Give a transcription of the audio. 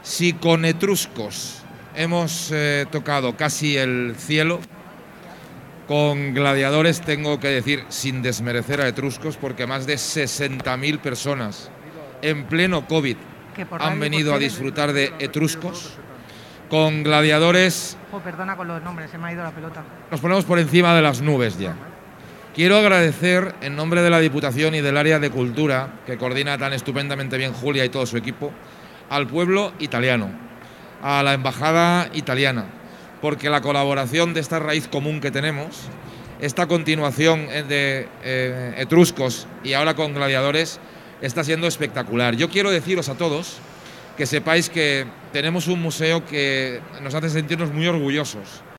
Si con etruscos hemos tocado casi el cielo, con gladiadores tengo que decir, sin desmerecer a etruscos, porque más de 60.000 personas en pleno COVID han venido a disfrutar de etruscos. Con gladiadores... Oh, perdona con los nombres, se me ha ido la pelota. Nos ponemos por encima de las nubes ya. Quiero agradecer, en nombre de la Diputación y del área de Cultura, que coordina tan estupendamente bien Julia y todo su equipo, al pueblo italiano, a la embajada italiana, porque la colaboración de esta raíz común que tenemos, esta continuación de etruscos y ahora con gladiadores, está siendo espectacular. Yo quiero deciros a todos que sepáis que tenemos un museo que nos hace sentirnos muy orgullosos